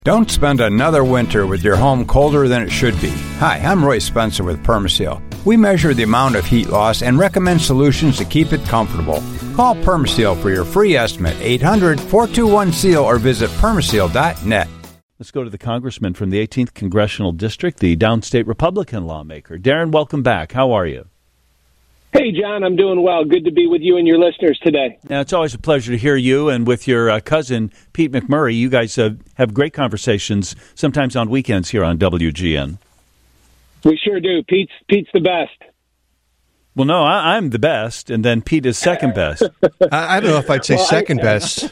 Don't spend another winter with your home colder than it should be. Hi, I'm Roy Spencer with Permaseal. We measure the amount of heat loss and recommend solutions to keep it comfortable. Call Permaseal for your free estimate, 800-421-SEAL, or visit permaseal.net. Let's go to the congressman from the 18th Congressional District, the downstate Republican lawmaker. Darren, welcome back. How are you? Hey, John, I'm doing well. Good to be with you and your listeners today. Now, it's always a pleasure to hear you, and with your cousin, Pete McMurray. You guys have great conversations, sometimes on weekends here on WGN. We sure do. Pete's the best. Well, no, I'm the best, and then Pete is second best. I don't know if I'd say second best.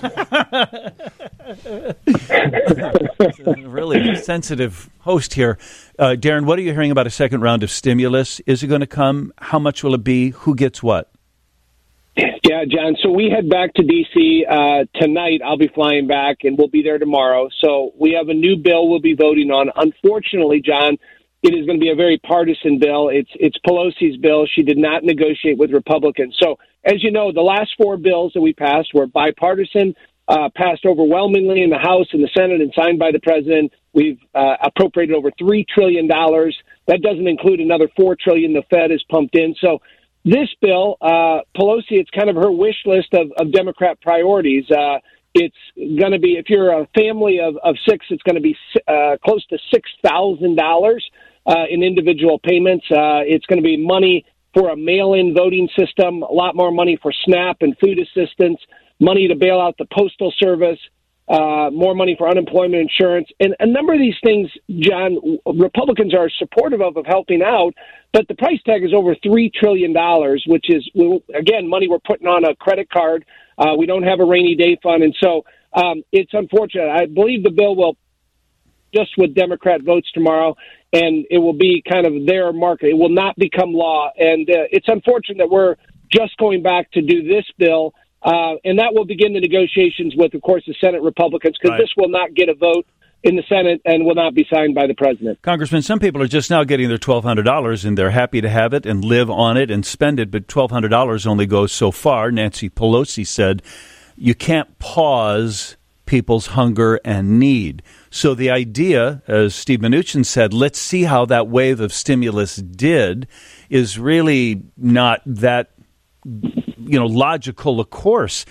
Really sensitive host here. Darren, what are you hearing about a second round of stimulus? Is it going to come? How much will it be? Who gets what? Yeah, John, so we head back to D.C. Tonight. I'll be flying back, and we'll be there tomorrow. So we have a new bill we'll be voting on. Unfortunately, John, it is going to be a very partisan bill. It's Pelosi's bill. She did not negotiate with Republicans. So, as you know, the last four bills that we passed were bipartisan, passed overwhelmingly in the House and the Senate, and signed by the president. We've appropriated over $3 trillion. That doesn't include another $4 trillion the Fed has pumped in. So this bill, Pelosi, it's kind of her wish list of Democrat priorities. It's going to be, if you're a family of six, it's going to be close to $6,000 in individual payments. It's going to be money for a mail-in voting system, a lot more money for SNAP and food assistance, money to bail out the Postal Service, more money for unemployment insurance. And a number of these things, John, Republicans are supportive of helping out, but the price tag is over $3 trillion, which is, again, money we're putting on a credit card. We don't have a rainy day fund. And so it's unfortunate. I believe the bill will just with Democrat votes tomorrow, and it will be kind of their market. It will not become law. And it's unfortunate that we're just going back to do this bill. And that will begin the negotiations with, of course, the Senate Republicans, because this will not get a vote in the Senate and will not be signed by the president. Congressman, some people are just now getting their $1,200, and they're happy to have it and live on it and spend it, but $1,200 only goes so far. Nancy Pelosi said you can't pause people's hunger and need. So the idea, as Steve Mnuchin said, let's see how that wave of stimulus did, is really not that logical, of course.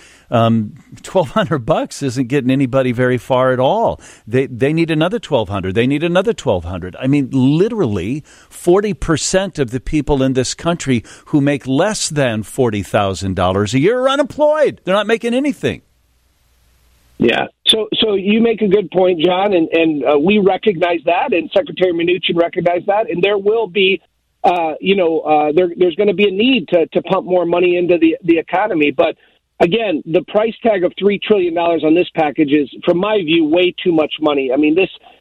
$1,200 isn't getting anybody very far at all. They need another $1,200. They need another $1,200. I mean, literally 40% of the people in this country who make less than $40,000 a year are unemployed. They're not making anything. Yeah. So you make a good point, John, and we recognize that, and Secretary Mnuchin recognized that, and there will be there's going to be a need to pump more money into the economy. But again, the price tag of $3 trillion on this package is, from my view, way too much money. I mean,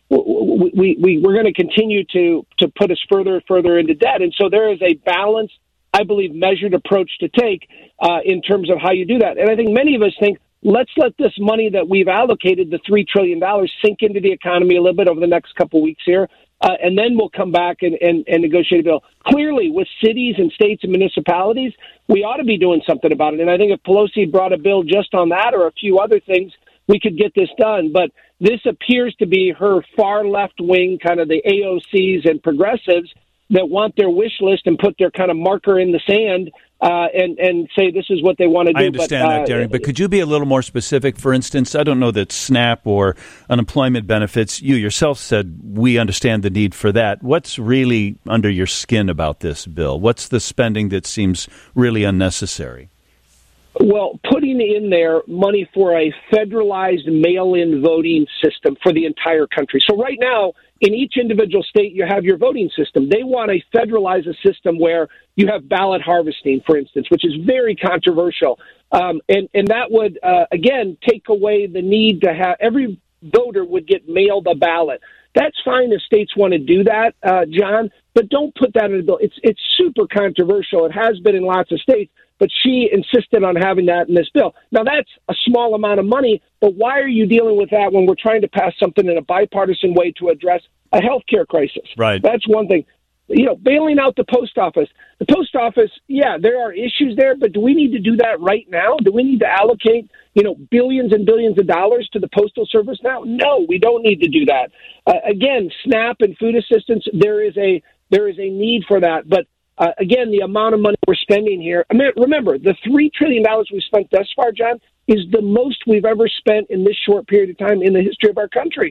we're going to continue to put us further into debt. And so there is a balanced, I believe, measured approach to take in terms of how you do that. And I think many of us think, let's let this money that we've allocated, the $3 trillion, sink into the economy a little bit over the next couple of weeks here. And then we'll come back and negotiate a bill. Clearly, with cities and states and municipalities, we ought to be doing something about it. And I think if Pelosi brought a bill just on that or a few other things, we could get this done. But this appears to be her far left wing, kind of the AOCs and progressives that want their wish list and put their kind of marker in the sand and say this is what they want to do. I understand that, Darren, but could you be a little more specific? For instance, I don't know that SNAP or unemployment benefits, you yourself said we understand the need for that. What's really under your skin about this bill? What's the spending that seems really unnecessary? Well, putting in there money for a federalized mail-in voting system for the entire country. So right now, in each individual state, you have your voting system. They want to federalize a system where you have ballot harvesting, for instance, which is very controversial. And that would, again, take away the need to have every voter would get mailed a ballot. That's fine if states want to do that, John, but don't put that in a bill. It's super controversial. It has been in lots of states, but she insisted on having that in this bill. Now, that's a small amount of money, but why are you dealing with that when we're trying to pass something in a bipartisan way to address a health care crisis? Right. That's one thing. bailing out the post office. The post office, yeah, there are issues there, but do we need to do that right now? Do we need to allocate, billions and billions of dollars to the Postal Service now? No, we don't need to do that. Again, SNAP and food assistance, there is a need for that. But again, the amount of money we're spending here, remember, the $3 trillion we spent thus far, John, is the most we've ever spent in this short period of time in the history of our country.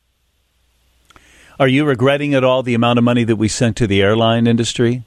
Are you regretting at all the amount of money that we sent to the airline industry?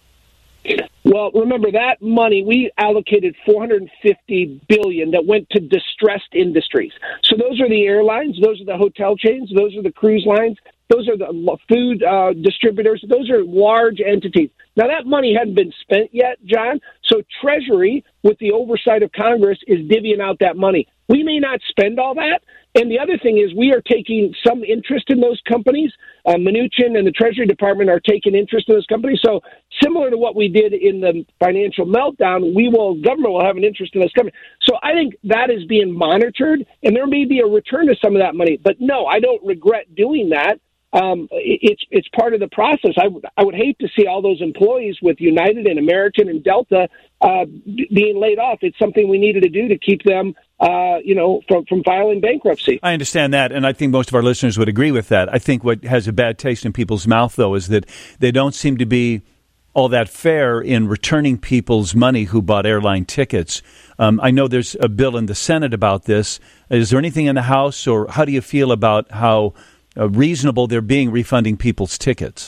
Well, remember that money, we allocated $450 billion that went to distressed industries. So those are the airlines, those are the hotel chains, those are the cruise lines, those are the food distributors, those are large entities. Now, that money hadn't been spent yet, John, so Treasury, with the oversight of Congress, is divvying out that money. We may not spend all that. And the other thing is we are taking some interest in those companies. Mnuchin and the Treasury Department are taking interest in those companies. So similar to what we did in the financial meltdown, government will have an interest in those companies. So I think that is being monitored, and there may be a return to some of that money. But no, I don't regret doing that. It's part of the process. I would hate to see all those employees with United and American and Delta being laid off. It's something we needed to do to keep them, from filing bankruptcy. I understand that, and I think most of our listeners would agree with that. I think what has a bad taste in people's mouth, though, is that they don't seem to be all that fair in returning people's money who bought airline tickets. I know there's a bill in the Senate about this. Is there anything in the House, or how do you feel about how reasonable they're being refunding people's tickets?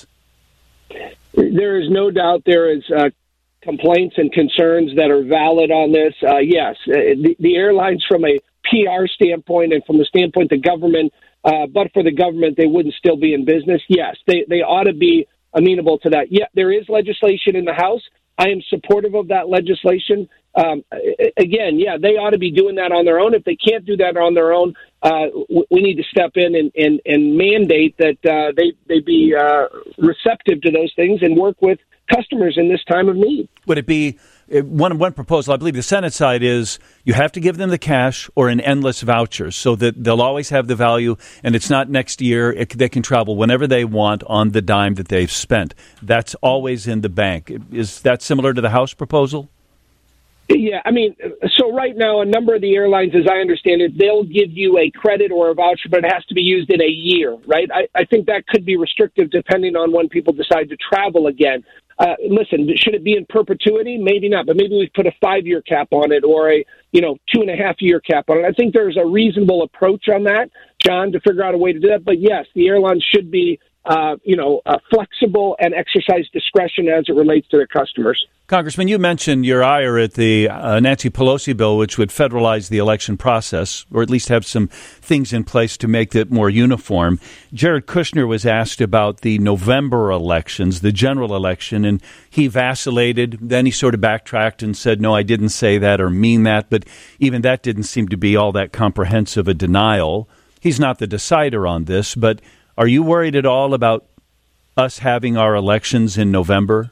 There is no doubt there is complaints and concerns that are valid on this. Yes, the airlines, from a PR standpoint and from the standpoint of the government, but for the government, they wouldn't still be in business. Yes, they ought to be amenable to that. Yeah, there is legislation in the House. I am supportive of that legislation. Again, yeah, they ought to be doing that on their own. If they can't do that on their own, we need to step in and mandate that they be receptive to those things and work with customers in this time of need. Would it be one proposal? I believe the Senate side is you have to give them the cash or an endless voucher so that they'll always have the value, and it's not next year. They can travel whenever they want on the dime that they've spent. That's always in the bank. Is that similar to the House proposal? Yeah, so right now, a number of the airlines, as I understand it, they'll give you a credit or a voucher, but it has to be used in a year, right? I think that could be restrictive depending on when people decide to travel again. Listen, should it be in perpetuity? Maybe not, but maybe we put a 5-year cap on it or a 2.5-year cap on it. I think there's a reasonable approach on that, John, to figure out a way to do that. But yes, the airlines should be flexible and exercise discretion as it relates to their customers. Congressman, you mentioned your ire at the Nancy Pelosi bill, which would federalize the election process, or at least have some things in place to make it more uniform. Jared Kushner was asked about the November elections, the general election, and he vacillated. Then he sort of backtracked and said, no, I didn't say that or mean that. But even that didn't seem to be all that comprehensive a denial. He's not the decider on this, but are you worried at all about us having our elections in November?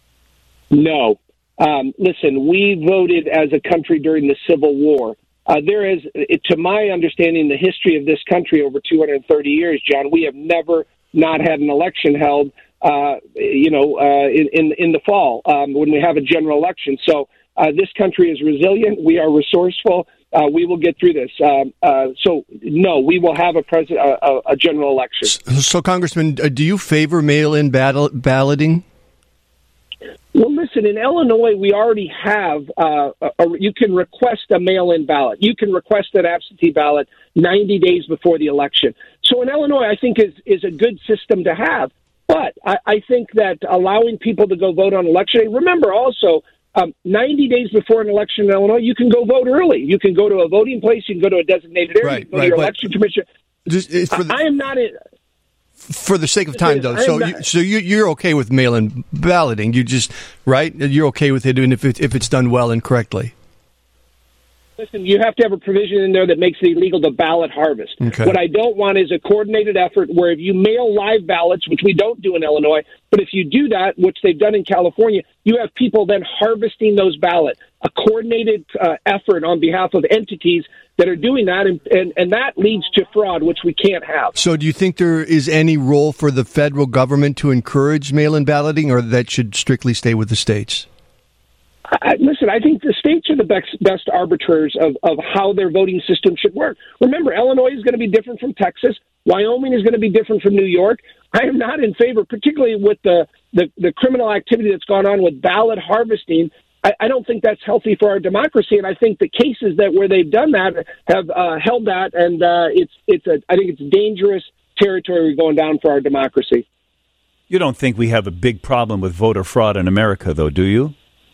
No. Listen, we voted as a country during the Civil War. There is, to my understanding, the history of this country over 230 years, John, we have never not had an election held, in the fall when we have a general election. So this country is resilient. We are resourceful. We will get through this. So, no, we will have a general election. So, Congressman, do you favor mail-in balloting? Well, listen, in Illinois, we already have, you can request a mail-in ballot. You can request an absentee ballot 90 days before the election. So in Illinois, I think is a good system to have. But I think that allowing people to go vote on election day, remember also, 90 days before an election in Illinois, you can go vote early. You can go to a voting place. You can go to a designated area. You can go to your election commission. I am not in... For the sake of time, though, you're okay with mail-in balloting. You just, right? You're okay with it, and if it's done well and correctly. Listen, you have to have a provision in there that makes it illegal to ballot harvest. Okay. What I don't want is a coordinated effort where if you mail live ballots, which we don't do in Illinois, but if you do that, which they've done in California, you have people then harvesting those ballots. A coordinated effort on behalf of entities that are doing that, and that leads to fraud, which we can't have. So do you think there is any role for the federal government to encourage mail-in balloting, or that should strictly stay with the states? Listen, I think the states are the best arbiters of how their voting system should work. Remember, Illinois is going to be different from Texas. Wyoming is going to be different from New York. I am not in favor, particularly with the criminal activity that's gone on with ballot harvesting. I don't think that's healthy for our democracy, and I think the cases where they've done that have held that, and I think it's dangerous territory going down for our democracy. You don't think we have a big problem with voter fraud in America, though, do you?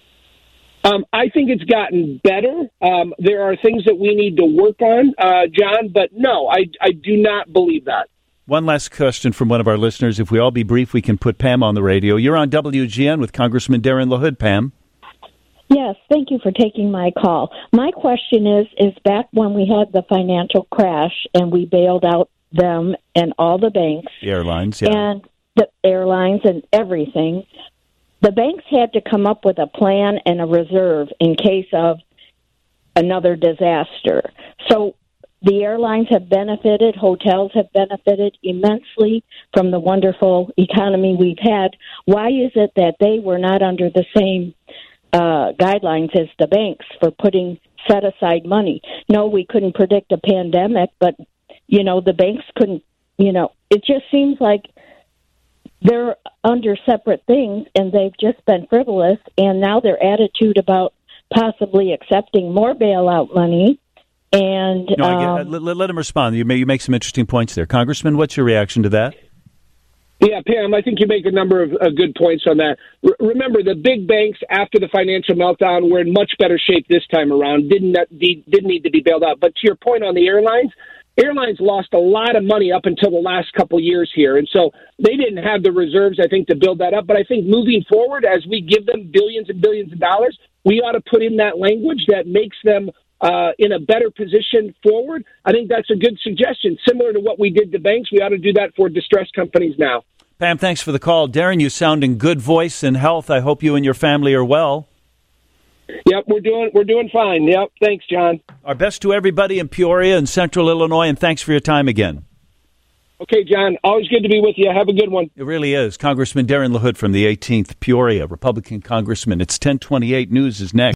I think it's gotten better. There are things that we need to work on, John, but no, I do not believe that. One last question from one of our listeners. If we all be brief, we can put Pam on the radio. You're on WGN with Congressman Darren LaHood, Pam. Yes, thank you for taking my call. My question is back when we had the financial crash and we bailed out them and all the banks. The airlines, yeah. And the airlines and everything. The banks had to come up with a plan and a reserve in case of another disaster. So the airlines have benefited, hotels have benefited immensely from the wonderful economy we've had. Why is it that they were not under the same guidelines as the banks for putting set-aside money? No, we couldn't predict a pandemic, but, the banks couldn't, it just seems like they're under separate things, and they've just been frivolous, and now their attitude about possibly accepting more bailout money. And let him respond. You make some interesting points there. Congressman, what's your reaction to that? Yeah, Pam, I think you make a number of good points on that. Remember, the big banks, after the financial meltdown, were in much better shape this time around, didn't need to be bailed out. But to your point on the airlines lost a lot of money up until the last couple years here. And so they didn't have the reserves, I think, to build that up. But I think moving forward, as we give them billions and billions of dollars, we ought to put in that language that makes them in a better position forward. I think that's a good suggestion. Similar to what we did to banks, we ought to do that for distressed companies now. Pam, thanks for the call. Darren, you sound in good voice and health. I hope you and your family are well. Yep, we're doing fine. Yep, thanks, John. Our best to everybody in Peoria and Central Illinois, and thanks for your time again. Okay, John, always good to be with you. Have a good one. It really is. Congressman Darren LaHood from the 18th Peoria, Republican congressman. It's 1028 News is next.